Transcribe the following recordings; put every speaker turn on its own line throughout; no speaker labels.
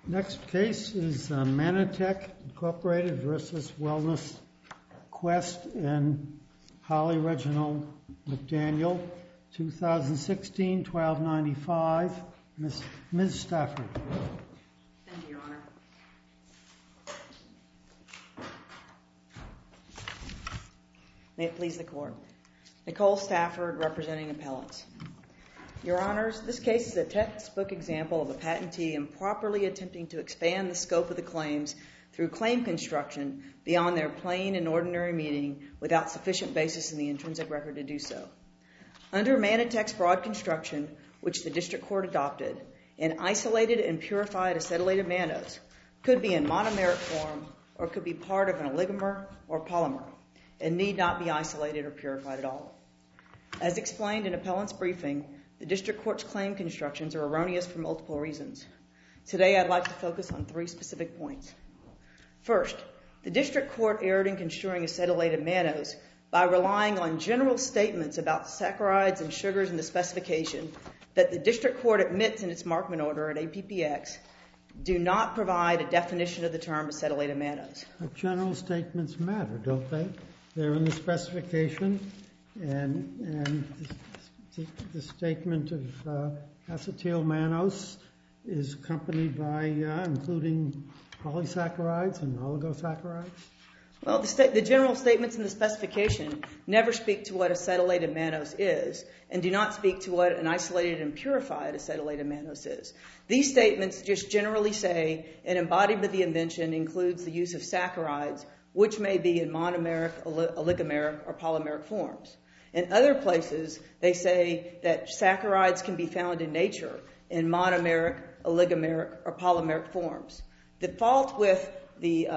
Next case is Manatech Incorporated versus Wellness Quest and Holly Reginald McDaniel, 2016-1295. Ms. Stafford.
Thank you, Your Honor. May it please the Court. Nicole Stafford, representing appellants. Your Honors, this case is a textbook example of a patentee improperly attempting to expand the scope of the claims through claim construction beyond their plain and ordinary meaning without sufficient basis in the intrinsic record to do so. Under Manatech's broad construction, which the District Court adopted, an isolated and purified acetylated mannose could be in monomeric form or could be part of an oligomer or polymer and need not be isolated or purified at all. As explained in appellant's briefing, the District Court's claim constructions are erroneous for multiple reasons. Today I'd like to focus on three specific points. First, the District Court erred in construing acetylated mannose by relying on general statements about saccharides and sugars in the specification that the District Court admits in its Markman order at APPX do not provide a definition of the term acetylated mannose.
General statements matter, don't they? They're in the specification, and the statement of acetyl mannose is accompanied by including polysaccharides and oligosaccharides.
Well, the general statements in the specification never speak to what acetylated mannose is and do not speak to what an isolated and purified acetylated mannose is. These statements just generally say an embodiment of the invention includes the use of saccharides, which may be in monomeric, oligomeric, or polymeric forms. In other places, they say that saccharides can be found in nature in monomeric, oligomeric, or polymeric forms. The fault with the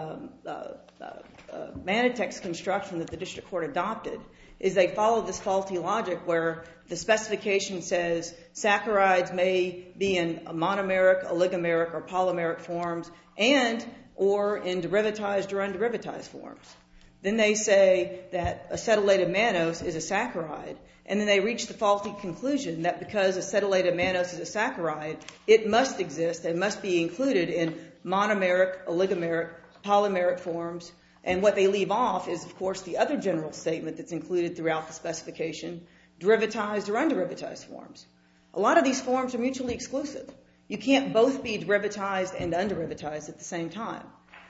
Manatech's construction that the District Court adopted is they follow this faulty logic where the specification says saccharides may be in monomeric, oligomeric, or polymeric forms and or in derivatized or underivatized forms. Then they say that acetylated mannose is a saccharide, and then they reach the faulty conclusion that because acetylated mannose is a saccharide, it must exist and must be included in monomeric, oligomeric, polymeric forms. And what they leave off is, of course, the other general statement that's included throughout the specification, derivatized or underivatized forms. A lot of these forms are mutually exclusive. You can't both be derivatized and underivatized at the same time.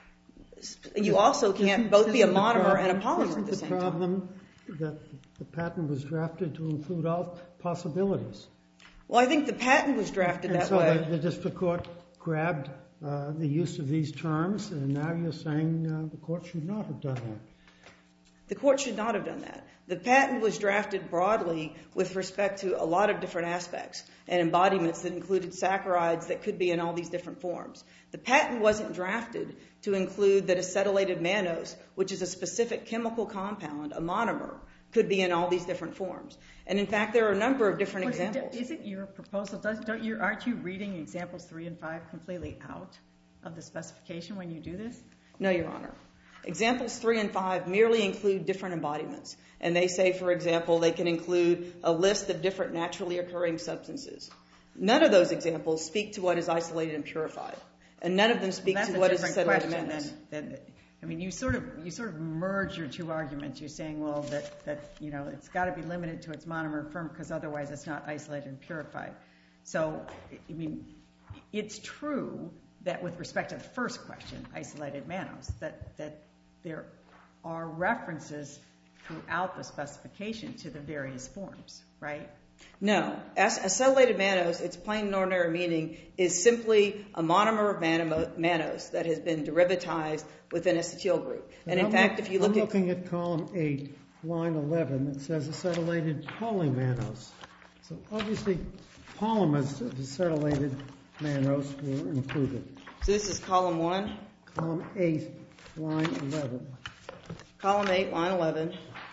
You also can't both be a monomer and a polymer at the same time.
Isn't the problem that the patent was drafted to include all possibilities?
Well, I think the patent was drafted that way.
And so the District Court grabbed the use of these terms, and now you're saying the Court should not have done that.
The Court should not have done that. The patent was drafted broadly with respect to a lot of different aspects and embodiments that included saccharides that could be in all these different forms. The patent wasn't drafted to include that acetylated mannose, which is a specific chemical compound, a monomer, could be in all these different forms. And in fact, there are a number of different examples.
Isn't your proposal, aren't you reading examples 3 and 5 completely out of the specification when you do this?
No, Your Honor. Examples 3 and 5 merely include different embodiments. And they say, for example, they can include a list of different naturally occurring substances. None of those examples speak to what is isolated and purified. And none of them speak to what is acetylated mannose.
I mean, you sort of merge your two arguments. You're saying, well, that you know, it's got to be limited to its monomer form because otherwise it's not isolated and purified. So, I mean, it's true that with respect to the first question, isolated mannose, that there are references throughout the specification to the various forms, right?
No. Acetylated mannose, its plain and ordinary meaning, is simply a monomer of mannose that has been derivatized within a acetyl group. And in fact, if you look
I'm looking at column 8, line 11, it says acetylated polymannose. So obviously polymers of acetylated mannose were included.
So this is column 1?
Column 8, line 11.
Column 8, line 11.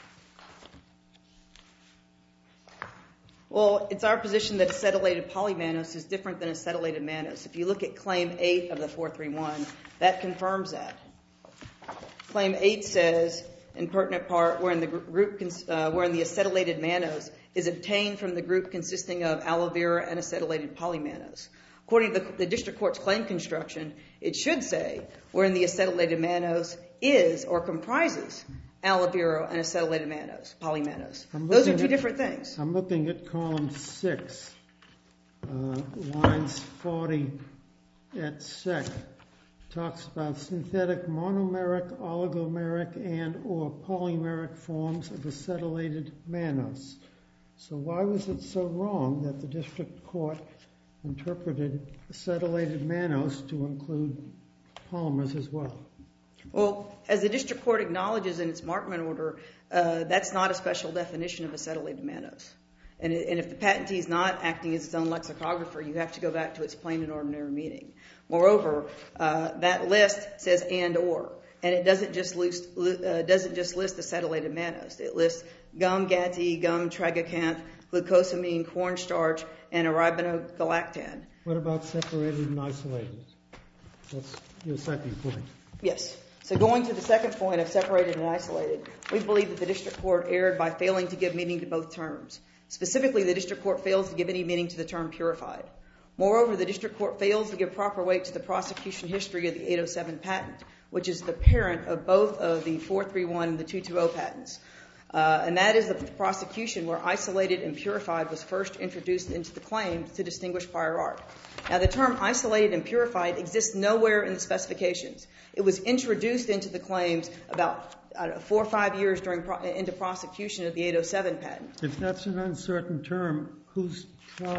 Well, it's our position that acetylated polymannose is different than acetylated mannose. If you look at claim 8 of the 431, that confirms that. Claim 8 says, in pertinent part, wherein the acetylated mannose is obtained from the group consisting of aloe vera and acetylated polymannose. According to the district court's claim construction, it should say wherein the acetylated mannose is or comprises alloburo and acetylated mannose, polymannose. Those are two different things.
I'm looking at column 6, lines 40 at sec. Talks about synthetic monomeric, oligomeric, and or polymeric forms of acetylated mannose. So why was it so wrong that the district court interpreted acetylated mannose to include polymers as well?
Well, as the district court acknowledges in its Markman order, that's not a special definition of acetylated mannose. And if the patentee is not acting as its own lexicographer, you have to go back to its plain and ordinary meaning. Moreover, that list says and or, and it doesn't just list acetylated mannose. It lists gum gatty, gum tragacanth, glucosamine, cornstarch, and arabinogalactan.
What about separated and isolated? That's your second point.
Yes. So going to the second point of separated and isolated, we believe that the district court erred by failing to give meaning to both terms. Specifically, the district court fails to give any meaning to the term purified. Moreover, the district court fails to give proper weight to the prosecution history of the 807 patent, which is the parent of both of the 431 and the 220 patents. And that is the prosecution where isolated and purified was first introduced into the claims to distinguish prior art. Now, the term isolated and purified exists nowhere in the specifications. It was introduced into the claims about 4 or 5 years into prosecution of the 807 patent.
If that's an uncertain term, whose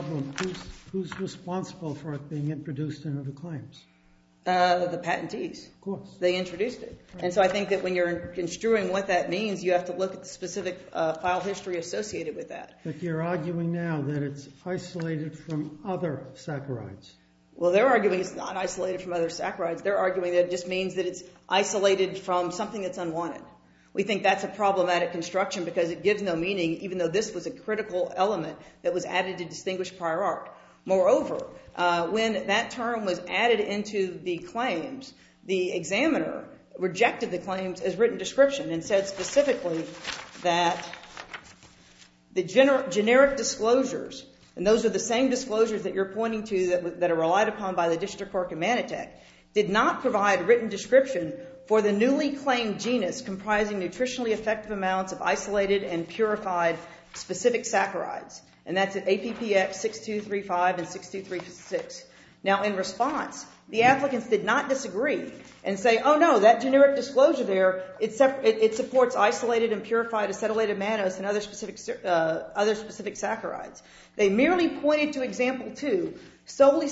who's responsible for it being introduced into the claims?
The patentees.
Of course.
They introduced it. Right. And so I think that when you're construing what that means, you have to look at the specific file history associated with that.
But you're arguing now that it's isolated from other saccharides.
Well, they're arguing it's not isolated from other saccharides. They're arguing that it just means that it's isolated from something that's unwanted. We think that's a problematic construction because it gives no meaning, even though this was a critical element that was added to distinguish prior art. Moreover, when that term was added into the claims, the examiner rejected the claims as written description and said specifically that the generic disclosures, and those are the same disclosures that you're pointing to that are relied upon by the District Court in Manitech, did not provide written description for the newly claimed genus comprising nutritionally effective amounts of isolated and purified specific saccharides. And that's at APPX 6235 and 6236. Now, in response, the applicants did not disagree and say, oh, no, that generic disclosure there, it supports isolated and purified acetylated mannose and other specific saccharides. They merely pointed to example 2 solely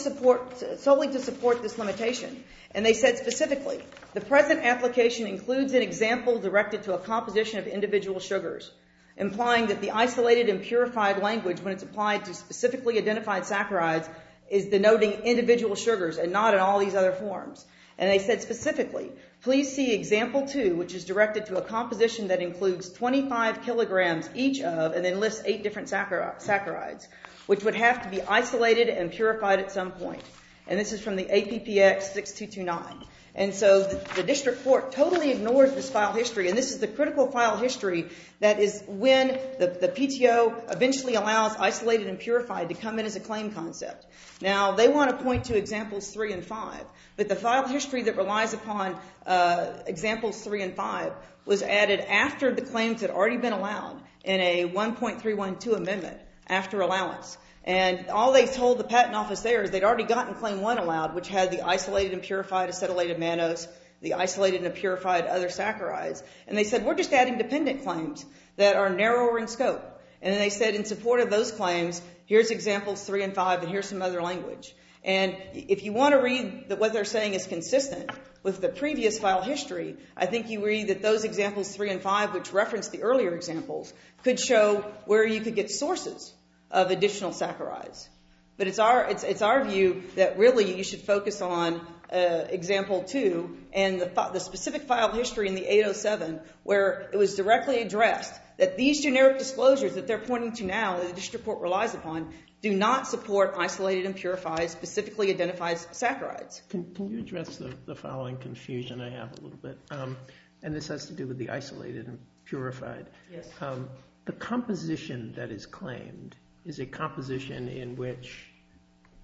to support this limitation. And they said specifically, the present application includes an example directed to a composition of individual sugars, implying that the isolated and purified language, when it's applied to specifically identified saccharides, is denoting individual sugars and not in all these other forms. And they said specifically, please see example 2, which is directed to a composition that includes 25 kilograms each of, and then lists 8 different saccharides, which would have to be isolated and purified at some point. And this is from the APPX 6229. And so the district court totally ignores this file history, and this is the critical file history that is when the PTO eventually allows isolated and purified to come in as a claim concept. Now, they want to point to examples 3 and 5, but the file history that relies upon examples 3 and 5 was added after the claims had already been allowed in a 1.312 amendment after allowance. And all they told the patent office there is they'd already gotten claim 1 allowed, which had the isolated and purified acetylated mannose, the isolated and purified other saccharides. And they said, we're just adding dependent claims that are narrower in scope. And then they said, in support of those claims, here's examples 3 and 5, and here's some other language. And if you want to read that what they're saying is consistent with the previous file history, I think you read that those examples 3 and 5, which reference the earlier examples, could show where you could get sources of additional saccharides. But it's our view that really you should focus on example 2 and the specific file history in the 807 where it was directly addressed that these generic disclosures that they're pointing to now that the district court relies upon do not support isolated and purified, specifically identified saccharides.
Can you address the following confusion I have a little bit? And this has to do with the isolated and purified.
Yes.
The composition that is claimed is a composition in which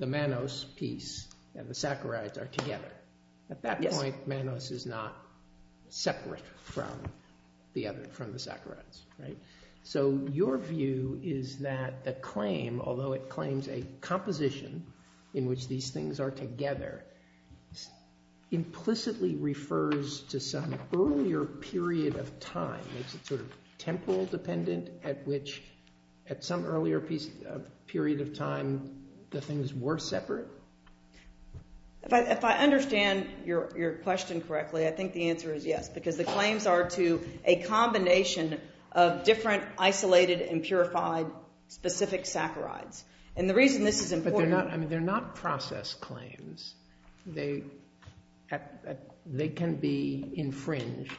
the mannose piece and the saccharides are together. At that point, mannose is not separate from the saccharides, right? So your view is that the claim, although it claims a composition in which these things are together, implicitly refers to some earlier period of time, makes it sort of temporal dependent, at which at some earlier period of time the things were separate?
If I understand your question correctly, I think the answer is yes, because the claims are to a combination of different isolated and purified specific saccharides. And the reason this is important...
But they're not process claims. They can be infringed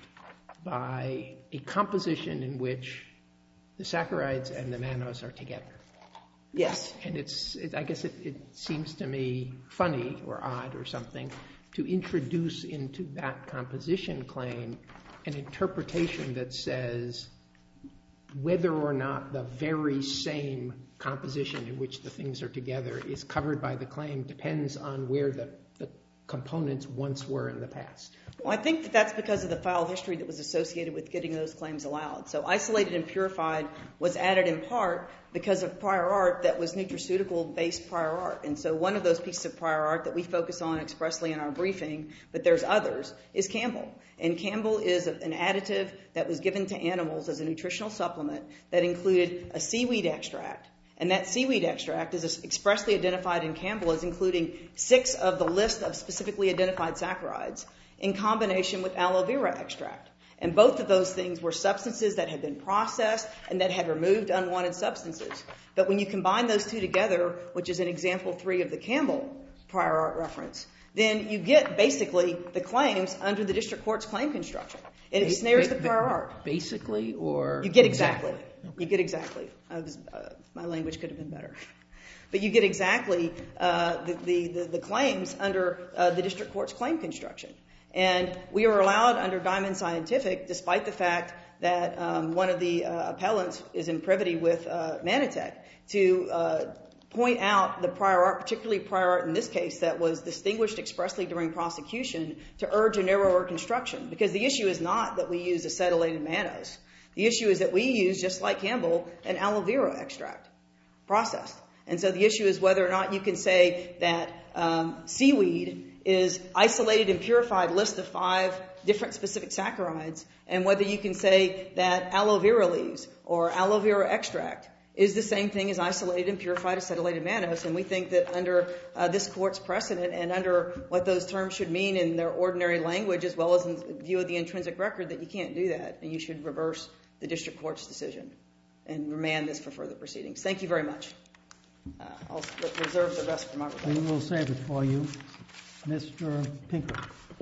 by a composition in which the saccharides and the mannose are together.
Yes.
And I guess it seems to me funny or odd or something to introduce into that composition claim an interpretation that says whether or not the very same composition in which the things are together is covered by the claim depends on where the components once were in the past.
Well, I think that's because of the file history that was associated with getting those claims allowed. So isolated and purified was added in part because of prior art that was nutraceutical-based prior art. And so one of those pieces of prior art that we focus on expressly in our briefing, but there's others, is Campbell. And Campbell is an additive that was given to animals as a nutritional supplement that included a seaweed extract. And that seaweed extract is expressly identified in Campbell as including 6 of the list of specifically identified saccharides in combination with aloe vera extract. And both of those things were substances that had been processed and that had removed unwanted substances. But when you combine those two together, which is in example 3 of the Campbell prior art reference, then you get basically the claims under the district court's claim construction. It ensnares the prior art.
Basically or...
You get exactly. You get exactly. My language could have been better. But you get exactly the claims under the district court's claim construction. And we are allowed under Diamond Scientific, despite the fact that one of the appellants is in privity with Manatech, to point out the prior art, particularly prior art in this case, that was distinguished expressly during prosecution to urge a narrower construction. Because the issue is not that we use acetylated mannose. The issue is that we use, just like Campbell, an aloe vera extract processed. And so the issue is whether or not you can say that seaweed is isolated and purified list of 5 different specific saccharides, and whether you can say that aloe vera leaves or aloe vera extract is the same thing as isolated and purified acetylated mannose. And we think that under this court's precedent and under what those terms should mean in their ordinary language, as well as in view of the intrinsic record, that you can't do that, and you should reverse the district court's decision and remand this for further proceedings. Thank you very much. I'll reserve the rest for my rebuttal.
We will save it for you. Mr. Pinker.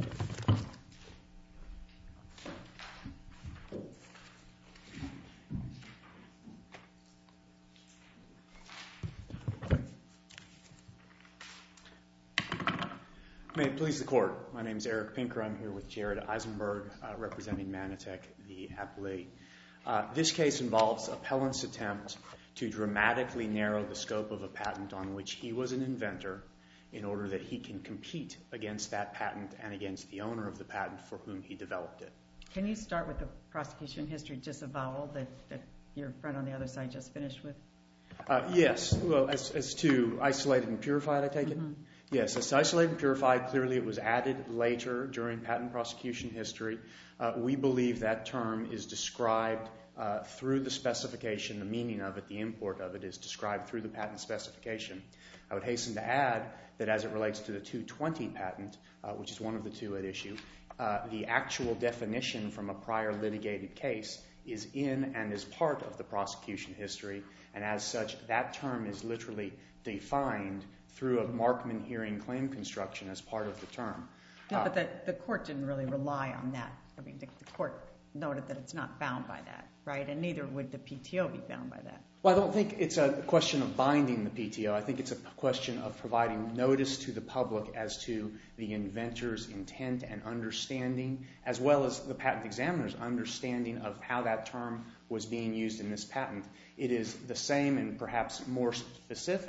May it please the court. My name is Eric Pinker. I'm here with Jared Eisenberg, representing Manatech, the appellee. This case involves appellant's attempt to dramatically narrow the scope of a patent on which he was an inventor in order that he can compete against that patent and against the owner of the patent for whom he developed it.
Can you start with the prosecution history disavowal that your friend on the other side just finished with?
Yes. Well, as to isolated and purified, I take it? Yes, as to isolated and purified, clearly it was added later during patent prosecution history. We believe that term is described through the specification. The meaning of it, the import of it, is described through the patent specification. I would hasten to add that as it relates to the 220 patent, which is one of the 2 at issue, the actual definition from a prior litigated case is in and is part of the prosecution history, and as such, that term is literally defined through a Markman hearing claim construction as part of the term.
No, but the court didn't really rely on that. I mean, the court noted that it's not bound by that, right? And neither would the PTO be bound by that.
Well, I don't think it's a question of binding the PTO. I think it's a question of providing notice to the public as to the inventor's intent and understanding, as well as the patent examiner's understanding of how that term was being used in this patent. It is the same and perhaps more specific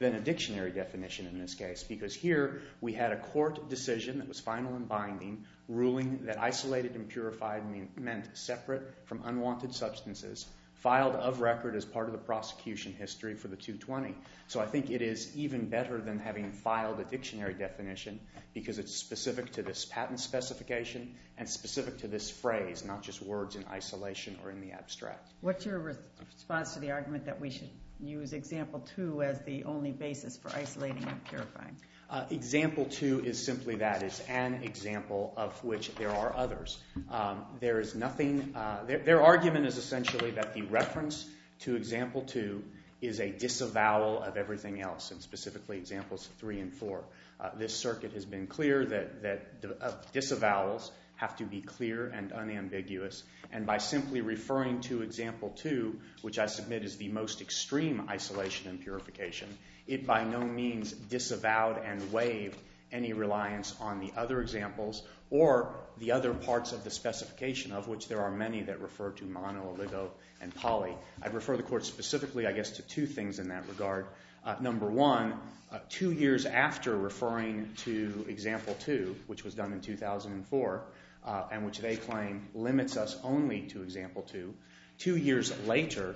than a dictionary definition in this case, because here we had a court decision that was final and binding, ruling that isolated and purified meant separate from unwanted substances, filed of record as part of the prosecution history for the 220. So I think it is even better than having filed a dictionary definition because it's specific to this patent specification and specific to this phrase, not just words in isolation or in the abstract.
What's your response to the argument that we should use example 2 as the only basis for isolating and purifying?
Example 2 is simply that. It's an example of which there are others. There is nothing, their argument is essentially that the reference to example 2 is a disavowal of everything else, and specifically examples 3 and 4. This circuit has been clear that disavowals have to be clear and unambiguous, and by simply referring to example 2, which I submit is the most extreme isolation and purification, it by no means disavowed and waived any reliance on the other examples or the other parts of the specification, of which there are many that refer to mono, oligo, and poly. I'd refer the court specifically, I guess, to 2 things in that regard. Number 1, 2 years after referring to example 2, which was done in 2004, and which they claim limits us only to example 2, 2 years later,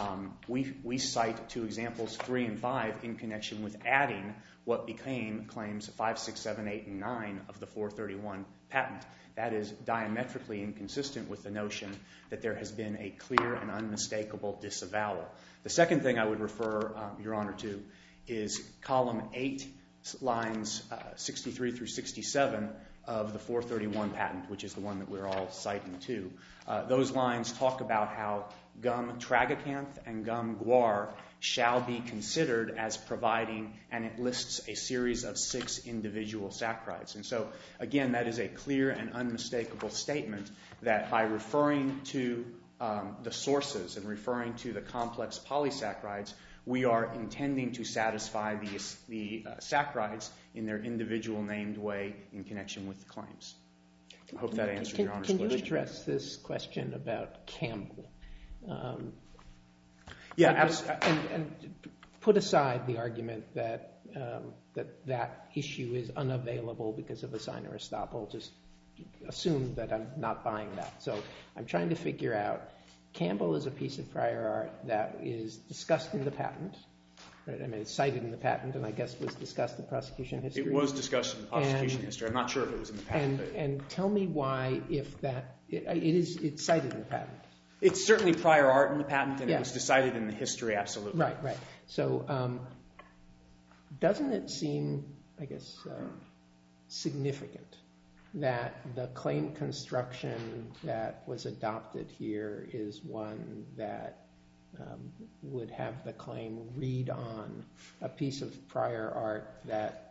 we cite 2 examples 3 and 5 in connection with adding what became claims 5, 6, 7, 8, and 9 of the 431 patent. That is diametrically inconsistent with the notion that there has been a clear and unmistakable disavowal. The second thing I would refer, Your Honor, to is column 8, lines 63 through 67 of the 431 patent, which is the one that we're all citing too. Those lines talk about how gum tragacanth and gum guar shall be considered as providing, and it lists a series of 6 individual saccharides. And so, again, that is a clear and unmistakable statement that by referring to the sources and referring to the complex polysaccharides, we are intending to satisfy the saccharides in their individual named way in connection with the claims. I hope that answers Your Honor's question.
Can you address this question about Campbell?
Yeah, absolutely.
And put aside the argument that that issue is unavailable because of a signer estoppel. Just assume that I'm not buying that. So I'm trying to figure out, Campbell is a piece of prior art that is discussed in the patent. Right? I mean, it's cited in the patent, and I guess was discussed in prosecution history.
It was discussed in prosecution history. I'm not sure if it was in the patent.
And tell me why, if that it's cited in the patent.
It's certainly prior art in the patent, and it was decided in the history, absolutely.
Right. So doesn't it seem, I guess, significant that the claim construction that was adopted here is one that would have the claim read on a piece of prior art that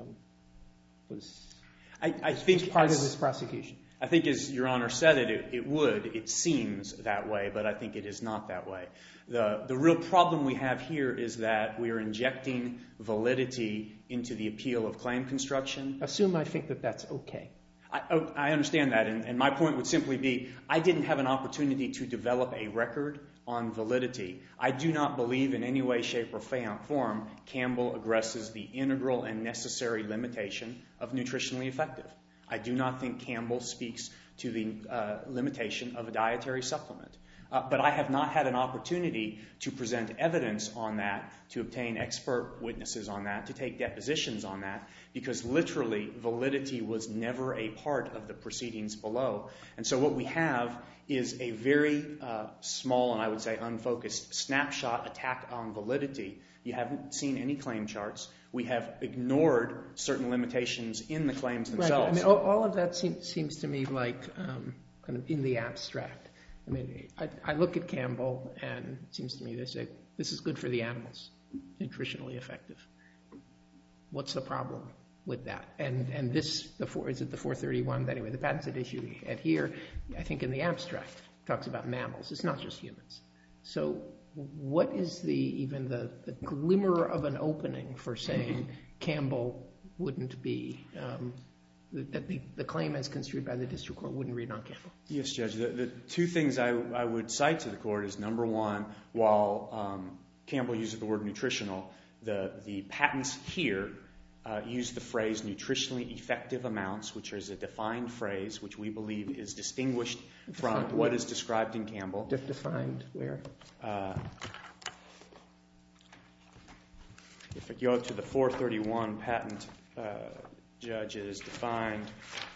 was part of this prosecution?
I think, as Your Honor said it would. It seems that way, but I think it is not that way. The real problem we have here is that we are injecting validity into the appeal of claim construction.
Assume I think that that's okay.
I understand that, and my point would simply be, I didn't have an opportunity to develop a record on validity. I do not believe in any way, shape, or form Campbell addresses the integral and necessary limitation of nutritionally effective. I do not think Campbell speaks to the limitation of a dietary supplement. But I have not had an opportunity to present evidence on that, to obtain expert witnesses on that, to take depositions on that, because literally validity was never a part of the proceedings below. And so what we have is a very small and I would say unfocused snapshot attack on validity. You haven't seen any claim charts. We have ignored certain limitations in the claims themselves.
Right. I mean, all of that seems to me like kind of in the abstract. I mean, I look at Campbell, and it seems to me they say, this is good for the animals, nutritionally effective. What's the problem with that? And this, is it the 431? Anyway, the patents at issue at here, I think in the abstract, talks about mammals. It's not just humans. So what is even the glimmer of an opening for saying Campbell wouldn't be, that the claim as construed by the district court wouldn't read on Campbell?
Yes, Judge. The 2 things I would cite to the court is, number 1, while Campbell uses the word nutritional, The patents here use the phrase nutritionally effective amounts, which is a defined phrase, which we believe is distinguished from what is described in Campbell.
Defined where?
If I go to the 431 patent, Judge, it is defined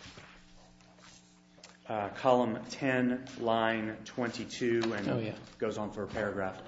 column 10, line 22, and goes on for a paragraph.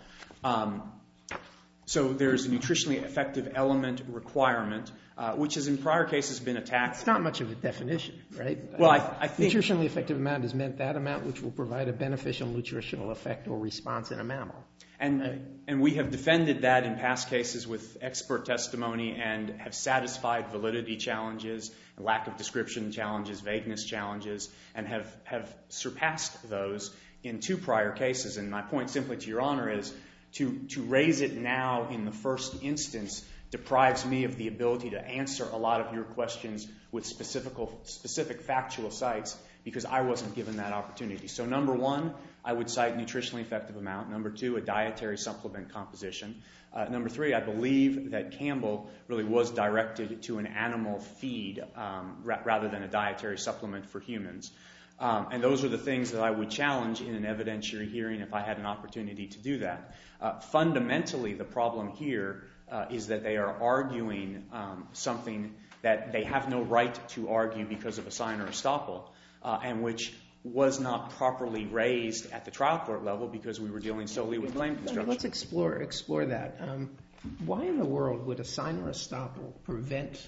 So there's a nutritionally effective element requirement, which has in prior cases been attacked.
It's not much of a definition, right?
Well, I think
nutritionally effective amount is meant that amount which will provide a beneficial nutritional effect or response in a mammal.
And we have defended that in past cases with expert testimony and have satisfied validity challenges, lack of description challenges, vagueness challenges, and have surpassed those in 2 prior cases. And my point simply to Your Honor is to raise it now in the first instance deprives me of the ability to answer a lot of your questions with specific factual sites because I wasn't given that opportunity. So number 1, I would cite nutritionally effective amount. Number 2, a dietary supplement composition. Number 3, I believe that Campbell really was directed to an animal feed rather than a dietary supplement for humans. And those are the things that I would challenge in an evidentiary hearing if I had an opportunity to do that. Fundamentally, the problem here is that they are arguing something that they have no right to argue because of a sign or estoppel, and which was not properly raised at the trial court level because we were dealing solely with claim construction.
Let's explore that. Why in the world would a sign or estoppel prevent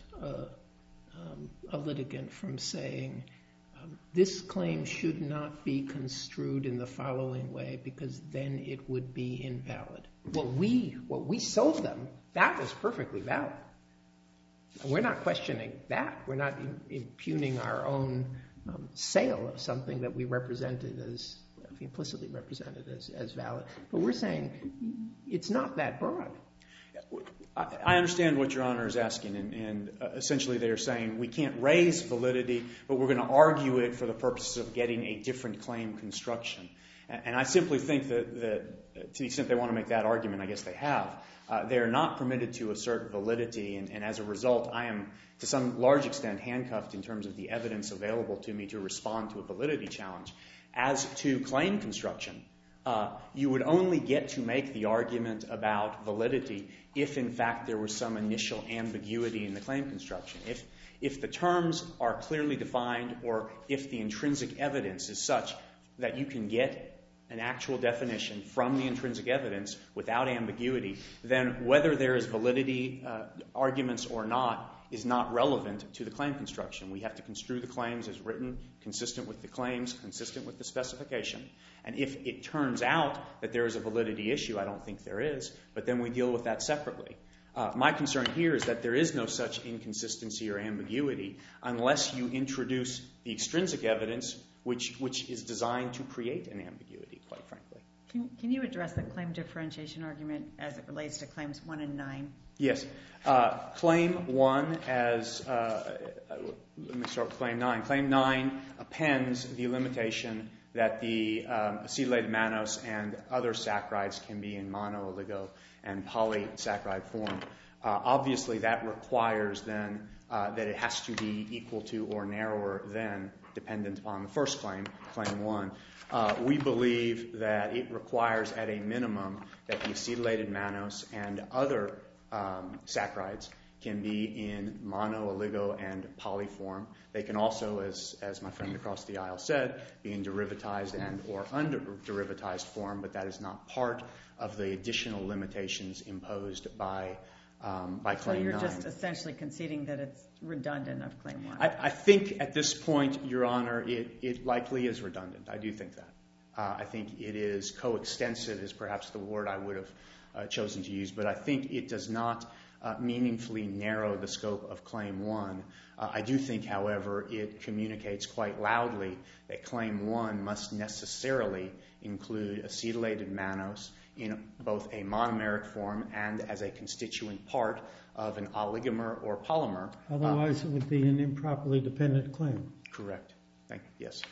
a litigant from saying, this claim should not be construed in the following way because then it would be invalid? What we sold them, that was perfectly valid. We're not questioning that. We're not impugning our own sale of something that we implicitly represented as valid. But we're saying it's not that broad.
I understand what Your Honor is asking, and essentially they are saying we can't raise validity, but we're going to argue it for the purposes of getting a different claim construction. And I simply think that to the extent they want to make that argument, I guess they have, they are not permitted to assert validity, and as a result, I am to some large extent handcuffed in terms of the evidence available to me to respond to a validity challenge. As to claim construction, you would only get to make the argument about validity if, in fact, there was some initial ambiguity in the claim construction. If the terms are clearly defined or if the intrinsic evidence is such that you can get an actual definition from the intrinsic evidence without ambiguity, then whether there is validity arguments or not is not relevant to the claim construction. We have to construe the claims as written, consistent with the claims, consistent with the specification. And if it turns out that there is a validity issue, I don't think there is, but then we deal with that separately. My concern here is that there is no such inconsistency or ambiguity unless you introduce the extrinsic evidence, which is designed to create an ambiguity, quite frankly.
Can you address the claim differentiation argument as it relates to claims 1 and 9?
Yes. Claim 1 let me start with Claim 9. Claim 9 appends the limitation that the acetylated mannose and other saccharides can be in mono, oligo, and polysaccharide form. Obviously, that requires then that it has to be equal to or narrower than, dependent upon the first claim, Claim 1. We believe that it requires at a minimum that the acetylated mannose and other saccharides can be in mono, oligo, and poly form. They can also, as my friend across the aisle said, be in derivatized and or under-derivatized form, but that is not part of the additional limitations imposed by Claim 9.
So you're just essentially conceding that it's redundant of Claim 1?
I think at this point, Your Honor, it likely is redundant. I do think that. I think it is coextensive is perhaps the word I would have chosen to use, but I think it does not meaningfully narrow the scope of Claim 1. I do think, however, it communicates quite loudly that Claim 1 must necessarily include acetylated mannose in both a monomeric form and as a constituent part of an oligomer or polymer.
Otherwise, it would be an improperly dependent claim.
Correct. Thank you. Yes.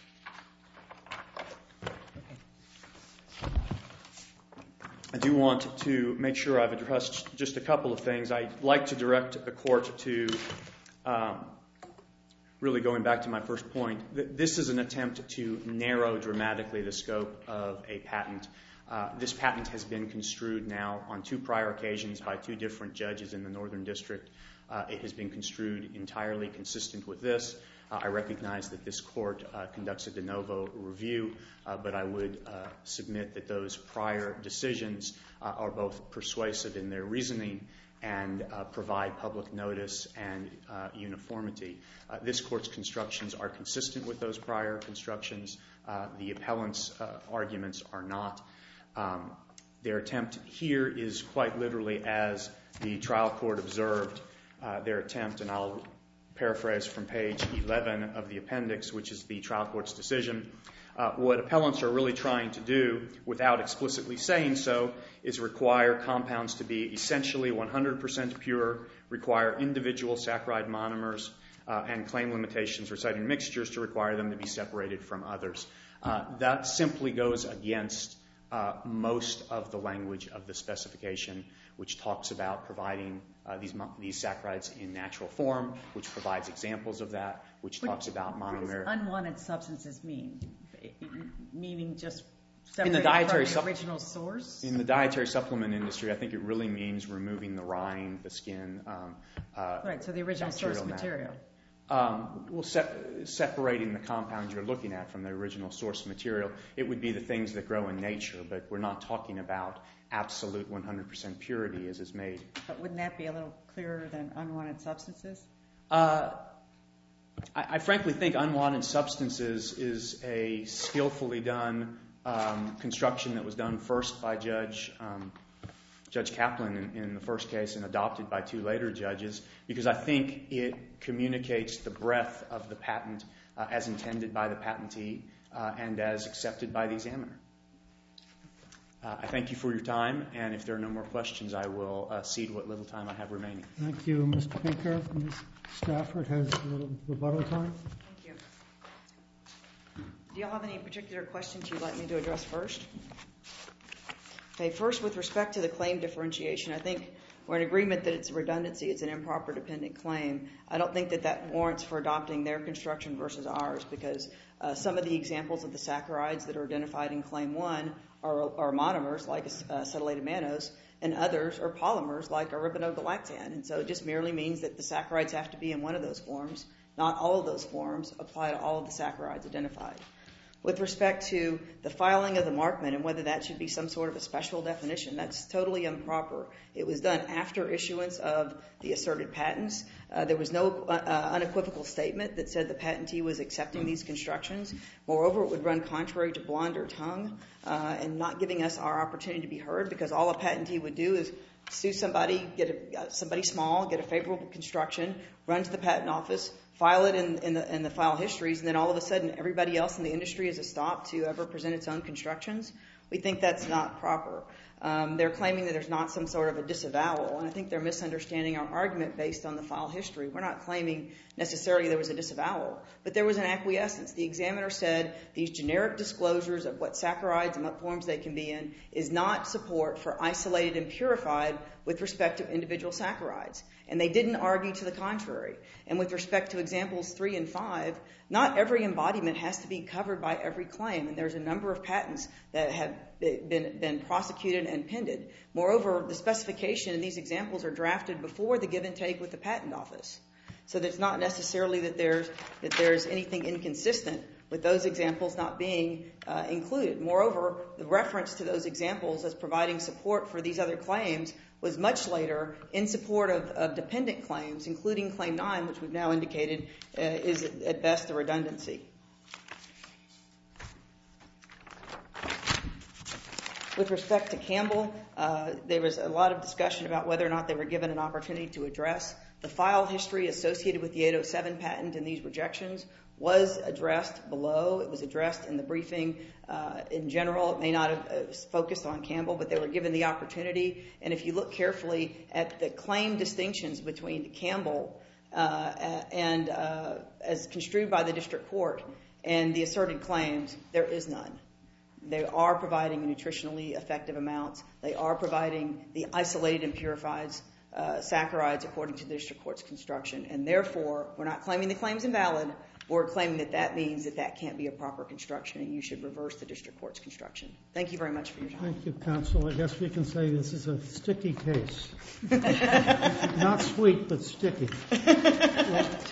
I do want to make sure I've addressed just a couple of things. I'd like to direct the court to, really going back to my first point, this is an attempt to narrow dramatically the scope of a patent. This patent has been construed now on 2 prior occasions by 2 different judges in the Northern District. It has been construed entirely consistent with this. I recognize that this court conducts a de novo review, but I would submit that those prior decisions are both persuasive in their reasoning and provide public notice and uniformity. This court's constructions are consistent with those prior constructions. The appellant's arguments are not. Their attempt here is quite literally, as the trial court observed, their attempt, and I'll paraphrase from page 11 of the appendix, which is the trial court's decision. What appellants are really trying to do, without explicitly saying so, is require compounds to be essentially 100% pure, require individual saccharide monomers, and claim limitations reciting mixtures to require them to be separated from others. That simply goes against most of the language of the specification, which talks about providing these saccharides in natural form, which provides examples of that, which talks about monomeric.
What does unwanted substances mean? Meaning just
in the
separated from the original source?
In the dietary supplement industry, I think it really means removing the rind, the skin.
Right, so the original source material.
Well, separating the compounds you're looking at from the original source material, it would be the things that grow in nature, but we're not talking about absolute 100% purity as is made.
But wouldn't that be a little clearer than unwanted substances?
I frankly think unwanted substances is a skillfully done construction that was done first by Judge Kaplan in the first case and adopted by 2 later judges, because I think it communicates the breadth of the patent as intended by the patentee and as accepted by the examiner. I thank you for your time, and if there are no more questions, I will cede what little time I have remaining.
Thank you, Mr. Pinker. Ms. Stafford has a little rebuttal time.
Thank you. Do you all have any particular questions you'd like me to address first? Okay, first, with respect to the claim differentiation, I think we're in agreement that it's a redundancy, it's an improper dependent claim. I don't think that warrants for adopting their construction versus ours, because some of the examples of the saccharides that are identified in Claim 1 are monomers, like acetylated mannose, and others are polymers, like arabinogalactan. And so it just merely means that the saccharides have to be in one of those forms. Not all of those forms apply to all of the saccharides identified. With respect to the filing of the markment and whether that should be some sort of a special definition, that's totally improper. It was done after issuance of the asserted patents. There was no unequivocal statement that said the patentee was accepting these constructions. Moreover, it would run contrary to blonder tongue and not giving us our opportunity to be heard, because all a patentee would do is sue somebody, get somebody small, get a favorable construction, run to the patent office, file it in the file histories, and then all of a sudden everybody else in the industry is a stop to ever present its own constructions. We think that's not proper. They're claiming that there's not some sort of a disavowal, and I think they're misunderstanding our argument based on the file history. We're not claiming necessarily there was a disavowal, but there was an acquiescence. The examiner said these generic disclosures of what saccharides and what forms they can be in is not support for isolated and purified with respect to individual saccharides. And they didn't argue to the contrary. And with respect to examples 3 and 5, not every embodiment has to be covered by every claim, and there's a number of patents that have been prosecuted and pended. Moreover, the specification in these examples are drafted before the give and take with the patent office. So it's not necessarily that there's anything inconsistent with those examples not being included. Moreover, the reference to those examples as providing support for these other claims was much later in support of dependent claims, including Claim 9, which we've now indicated is at best a redundancy. With respect to Campbell, there was a lot of discussion about whether or not they were given an opportunity to address. The file history associated with the 807 patent and these rejections was addressed below. It was addressed in the briefing. In general, it may not have focused on Campbell, but they were given the opportunity. And if you look carefully at the claim distinctions between Campbell and as construed by the district court and the asserted claims, there is none. They are providing nutritionally effective amounts. They are providing the isolated and purified saccharides according to the district court's construction. And therefore, we're not claiming the claim's invalid. We're claiming that that means that that can't be a proper construction and you should reverse the district court's construction. Thank you very much for your time.
Thank you, counsel. I guess we can say this is a sticky case. Not sweet, but sticky.